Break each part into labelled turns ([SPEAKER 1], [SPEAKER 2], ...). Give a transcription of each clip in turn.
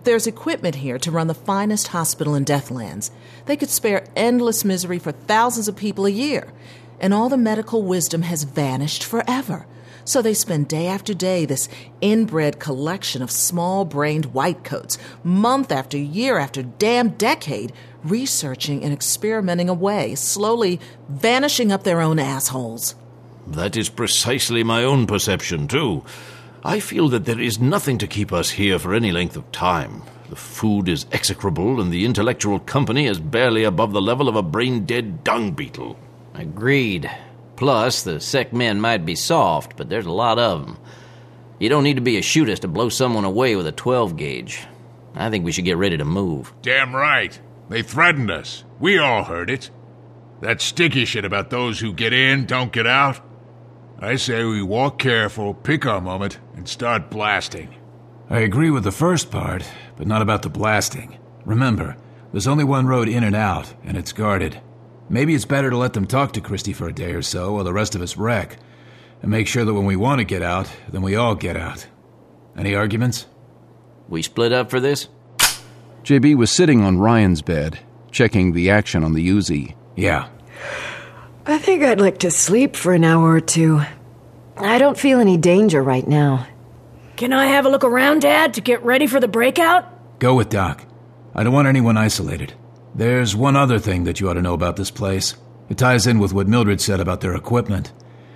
[SPEAKER 1] There's equipment here to run the finest hospital in Deathlands. They could spare endless misery for thousands of people a year. And all the medical wisdom has vanished forever. So they spend day after day this inbred collection of small-brained whitecoats, month after year after damn decade, researching and experimenting away, slowly vanishing up their own assholes.
[SPEAKER 2] That is precisely my own perception, too. I feel that there is nothing to keep us here for any length of time. The food is execrable, and the intellectual company is barely above the level of a brain-dead dung beetle.
[SPEAKER 3] Agreed. Plus, the sec men might be soft, but there's a lot of them. You don't need to be a shootist to blow someone away with a 12-gauge. I think we should get ready to move.
[SPEAKER 4] Damn right. They threatened us. We all heard it. That sticky shit about those who get in, don't get out. I say we walk careful, pick our moment, and start blasting.
[SPEAKER 5] I agree with the first part, but not about the blasting. Remember, there's only one road in and out, and it's guarded. Maybe it's better to let them talk to Christie for a day or so while the rest of us wreck, and make sure that when we want to get out, then we all get out. Any arguments?
[SPEAKER 3] We split up for this?
[SPEAKER 6] JB was sitting on Ryan's bed, checking the action on the Uzi.
[SPEAKER 5] Yeah.
[SPEAKER 7] I think I'd like to sleep for an hour or two. I don't feel any danger right now.
[SPEAKER 8] Can I have a look around, Dad, to get ready for the breakout?
[SPEAKER 5] Go with Doc. I don't want anyone isolated. There's one other thing that you ought to know about this place. It ties in with what Mildred said about their equipment.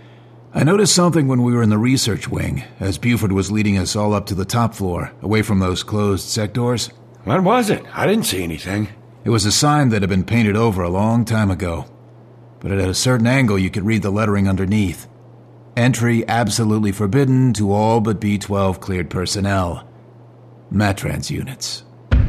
[SPEAKER 5] I noticed something when we were in the research wing, as Buford was leading us all up to the top floor, away from those closed sectors.
[SPEAKER 9] What was it? I didn't see anything.
[SPEAKER 5] It was a sign that had been painted over a long time ago. But at a certain angle you could read the lettering underneath. Entry absolutely forbidden to all but B-12 cleared personnel. Matrans units.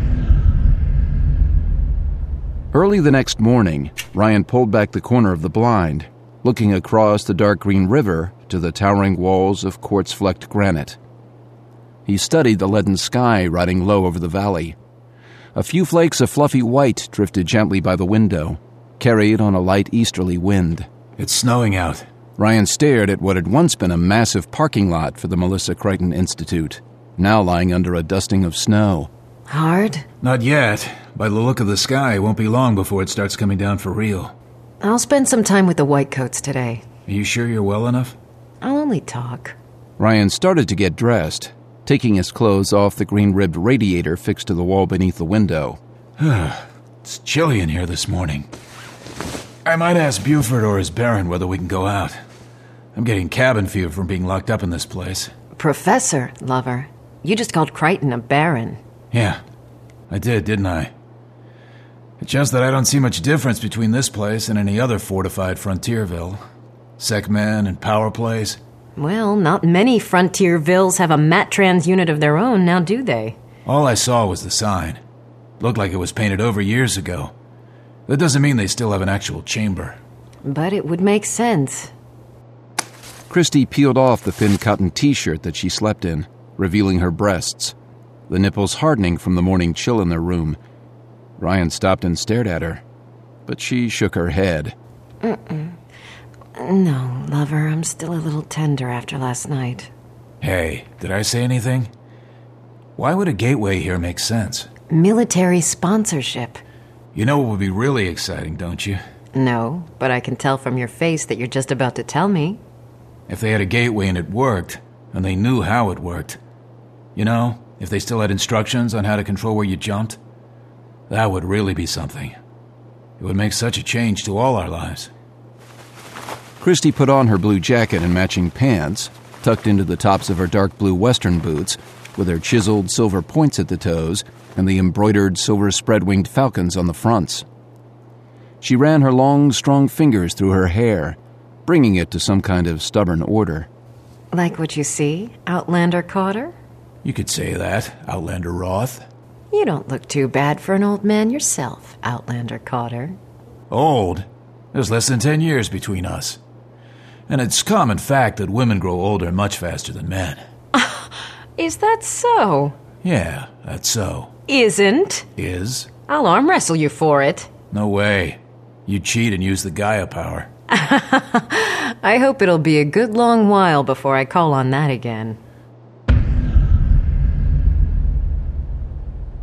[SPEAKER 6] Early the next morning, Ryan pulled back the corner of the blind, looking across the dark green river to the towering walls of quartz-flecked granite. He studied the leaden sky riding low over the valley. A few flakes of fluffy white drifted gently by the window, carried on a light easterly wind.
[SPEAKER 5] It's snowing out.
[SPEAKER 6] Ryan stared at what had once been a massive parking lot for the Melissa Crichton Institute, now lying under a dusting of snow.
[SPEAKER 7] Hard?
[SPEAKER 5] Not yet. By the look of the sky, it won't be long before it starts coming down for real.
[SPEAKER 7] I'll spend some time with the Whitecoats today.
[SPEAKER 5] Are you sure you're well enough?
[SPEAKER 7] I'll only talk.
[SPEAKER 6] Ryan started to get dressed, taking his clothes off the green-ribbed radiator fixed to the wall beneath the window.
[SPEAKER 5] It's chilly in here this morning. I might ask Buford or his Baron whether we can go out. I'm getting cabin fever from being locked up in this place.
[SPEAKER 7] Professor, lover. You just called Crichton a Baron.
[SPEAKER 5] Yeah, I did, didn't I? It's just that I don't see much difference between this place and any other fortified frontierville. Secmen and power plays.
[SPEAKER 7] Well, not many frontiervilles have a Matrans unit of their own, now do they?
[SPEAKER 5] All I saw was the sign. Looked like it was painted over years ago. That doesn't mean they still have an actual chamber.
[SPEAKER 7] But it would make sense.
[SPEAKER 6] Christie peeled off the thin cotton t-shirt that she slept in, revealing her breasts, the nipples hardening from the morning chill in their room. Ryan stopped and stared at her, but she shook her head.
[SPEAKER 7] No, lover, I'm still a little tender after last night.
[SPEAKER 5] Hey, did I say anything? Why would a gateway here make sense?
[SPEAKER 7] Military sponsorship.
[SPEAKER 5] You know what would be really exciting, don't you?
[SPEAKER 7] No, but I can tell from your face that you're just about to tell me.
[SPEAKER 5] If they had a gateway and it worked, and they knew how it worked. You know, if they still had instructions on how to control where you jumped, that would really be something. It would make such a change to all our lives.
[SPEAKER 6] Christie put on her blue jacket and matching pants, tucked into the tops of her dark blue western boots, with their chiseled silver points at the toes and the embroidered silver spread-winged falcons on the fronts. She ran her long, strong fingers through her hair, bringing it to some kind of stubborn order.
[SPEAKER 7] Like what you see, Outlander Cotter?
[SPEAKER 5] You could say that, Outlander Roth.
[SPEAKER 7] You don't look too bad for an old man yourself, Outlander Cotter.
[SPEAKER 5] Old? There's less than 10 years between us. And it's common fact that women grow older much faster than men.
[SPEAKER 7] Is that so?
[SPEAKER 5] Yeah, that's so.
[SPEAKER 7] Isn't?
[SPEAKER 5] Is?
[SPEAKER 7] I'll arm wrestle you for it.
[SPEAKER 5] No way. You cheat and use the Gaia power.
[SPEAKER 7] I hope it'll be a good long while before I call on that again.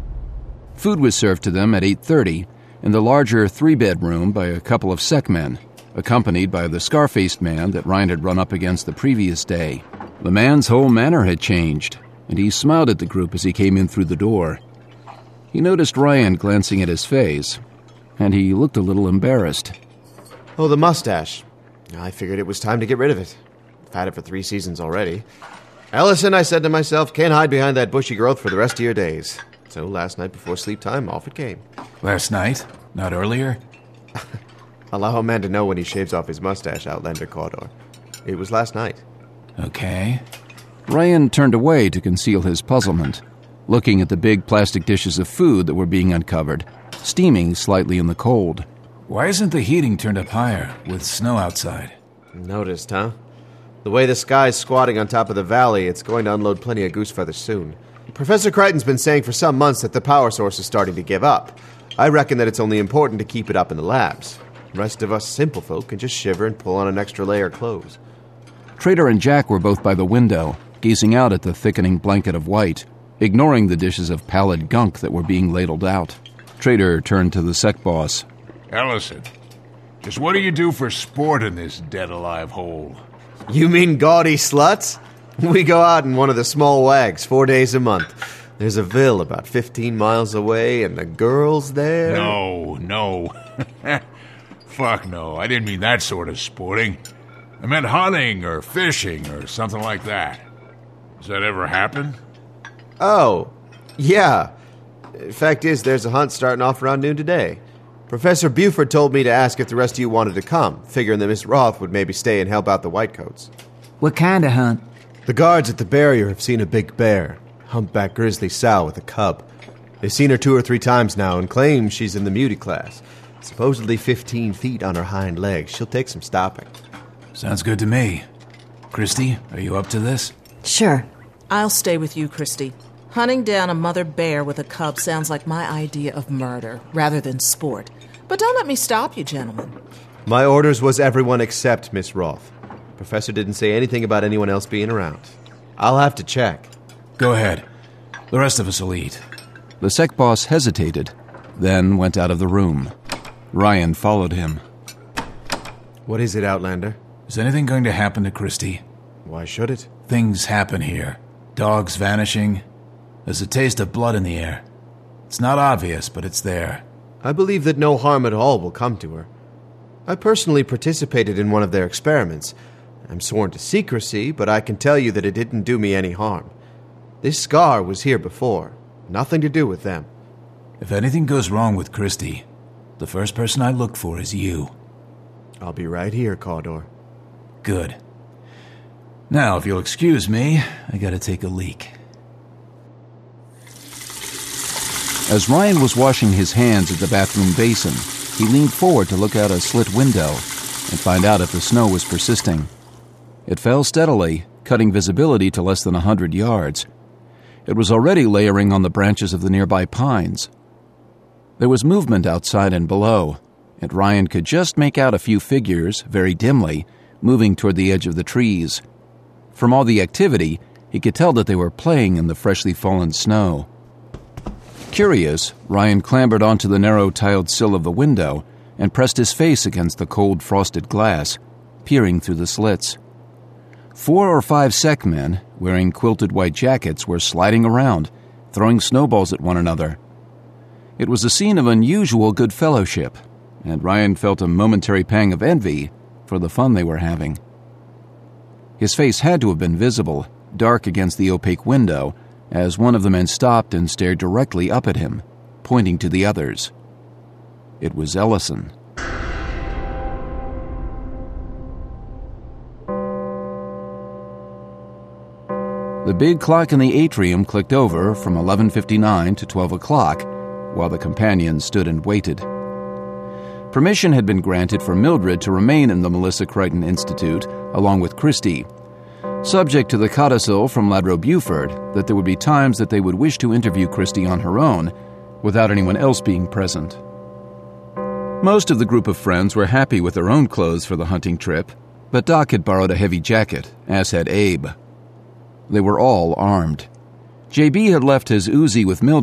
[SPEAKER 6] Food was served to them at 8:30 in the larger 3-bedroom by a couple of sec men, accompanied by the scar-faced man that Ryan had run up against the previous day. The man's whole manner had changed, and he smiled at the group as he came in through the door. He noticed Ryan glancing at his face, and he looked a little embarrassed.
[SPEAKER 10] Oh, the mustache. I figured it was time to get rid of it. I've had it for 3 seasons already. Ellison, I said to myself, can't hide behind that bushy growth for the rest of your days. So last night before sleep time, off it came.
[SPEAKER 5] Last night? Not earlier?
[SPEAKER 10] Allow a man to know when he shaves off his mustache, Outlander Cawdor. It was last night.
[SPEAKER 5] Okay.
[SPEAKER 6] Ryan turned away to conceal his puzzlement, looking at the big plastic dishes of food that were being uncovered, steaming slightly in the cold.
[SPEAKER 5] Why isn't the heating turned up higher, with snow outside?
[SPEAKER 10] Noticed, huh? The way the sky's squatting on top of the valley, it's going to unload plenty of goose feathers soon. Professor Crichton's been saying for some months that the power source is starting to give up. I reckon that it's only important to keep it up in the labs. The rest of us simple folk can just shiver and pull on an extra layer of clothes.
[SPEAKER 6] Trader and Jack were both by the window, gazing out at the thickening blanket of white, ignoring the dishes of pallid gunk that were being ladled out. Trader turned to the sec boss.
[SPEAKER 4] Ellison, just what do you do for sport in this dead-alive hole?
[SPEAKER 10] You mean gaudy sluts? We go out in one of the small wags 4 days a month. There's a ville about 15 miles away, and the girls there...
[SPEAKER 4] No. Fuck no, I didn't mean that sort of sporting. I meant hunting or fishing or something like that. Does that ever happen?
[SPEAKER 10] Oh, yeah. Fact is, there's a hunt starting off around noon today. Professor Buford told me to ask if the rest of you wanted to come, figuring that Miss Roth would maybe stay and help out the Whitecoats.
[SPEAKER 11] What kind of hunt?
[SPEAKER 10] The guards at the barrier have seen a big bear, humpback grizzly sow with a cub. They've seen her 2 or 3 times now and claim she's in the mutie class. Supposedly 15 feet on her hind legs. She'll take some stopping.
[SPEAKER 5] Sounds good to me. Christy, are you up to this?
[SPEAKER 7] Sure.
[SPEAKER 1] I'll stay with you, Christy. Hunting down a mother bear with a cub sounds like my idea of murder, rather than sport. But don't let me stop you, gentlemen.
[SPEAKER 10] My orders was everyone except Miss Roth. Professor didn't say anything about anyone else being around. I'll have to check.
[SPEAKER 5] Go ahead. The rest of us will eat.
[SPEAKER 6] The sec boss hesitated, then went out of the room. Ryan followed him.
[SPEAKER 10] What is it, Outlander?
[SPEAKER 5] Is anything going to happen to Christy?
[SPEAKER 10] Why should it?
[SPEAKER 5] Things happen here. Dogs vanishing. There's a taste of blood in the air. It's not obvious, but it's there.
[SPEAKER 10] I believe that no harm at all will come to her. I personally participated in one of their experiments. I'm sworn to secrecy, but I can tell you that it didn't do me any harm. This scar was here before. Nothing to do with them.
[SPEAKER 5] If anything goes wrong with Christy, the first person I look for is you.
[SPEAKER 10] I'll be right here, Cawdor.
[SPEAKER 5] Good. Now, if you'll excuse me, I gotta take a leak.
[SPEAKER 6] As Ryan was washing his hands at the bathroom basin, he leaned forward to look out a slit window and find out if the snow was persisting. It fell steadily, cutting visibility to less than 100 yards. It was already layering on the branches of the nearby pines. There was movement outside and below, and Ryan could just make out a few figures, very dimly, moving toward the edge of the trees. From all the activity, he could tell that they were playing in the freshly fallen snow. Curious, Ryan clambered onto the narrow tiled sill of the window and pressed his face against the cold frosted glass, peering through the slits. 4 or 5 sec men, wearing quilted white jackets, were sliding around, throwing snowballs at one another. It was a scene of unusual good fellowship, and Ryan felt a momentary pang of envy for the fun they were having. His face had to have been visible, dark against the opaque window, as one of the men stopped and stared directly up at him, pointing to the others. It was Ellison. The big clock in the atrium clicked over from 11:59 to 12 o'clock, while the companions stood and waited. Permission had been granted for Mildred to remain in the Melissa Crichton Institute, along with Christy, subject to the codicil from Ladro Buford that there would be times that they would wish to interview Christy on her own, without anyone else being present. Most of the group of friends were happy with their own clothes for the hunting trip, but Doc had borrowed a heavy jacket, as had Abe. They were all armed. JB had left his Uzi with Mildred